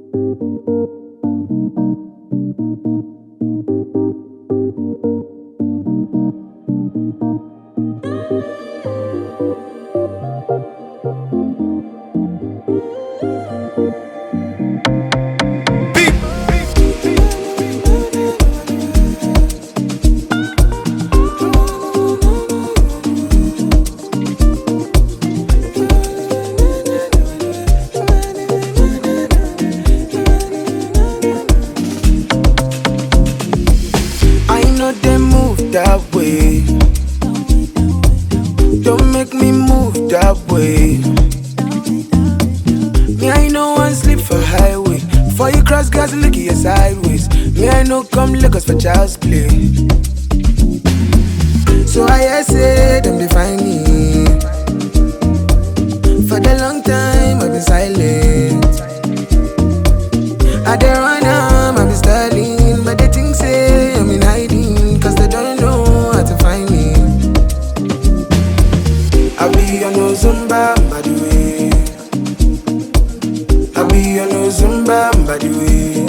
That way, don't make me move that way. Me, I know one sleep for highway. Before you cross gas, look at your sideways. Me, I know come Lagos for child's play. So I say them define me. For the long time I've been silent. I don't run I've been styling, but they think say I'm in hiding, cause they don't know how to find me. I be on no Zumba, by the way. I be on no Zumba, by the way.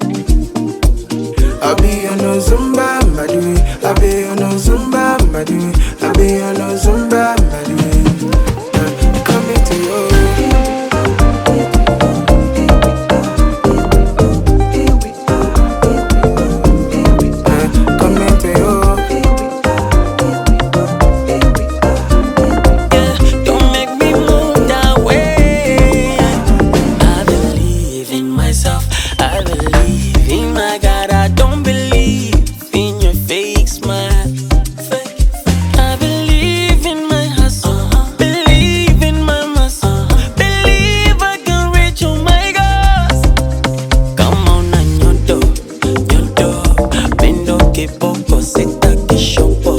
I be on no Zumba, by the way. I be on no Zumba, by the way. I be on no Zumba, by the way. Coming to you. I believe in my God, I don't believe in your fake smile. I believe in my hustle, believe in my muscle, believe I can reach oh my goals. Come on and nyodo, bendo que poco seta que shopo,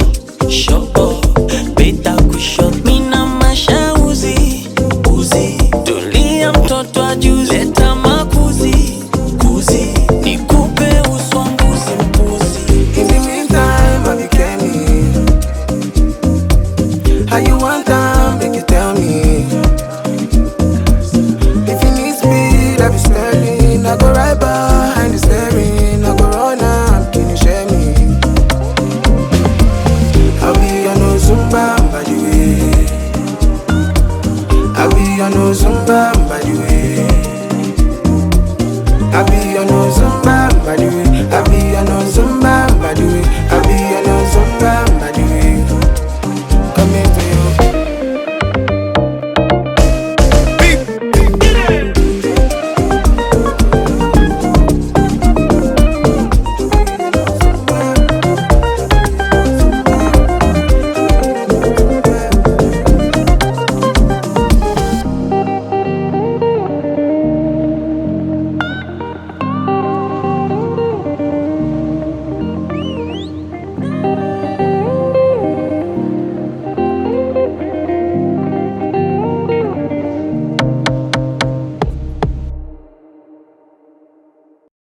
beta kushot, mina masha uzi, tulia mtoto ajuzi, leta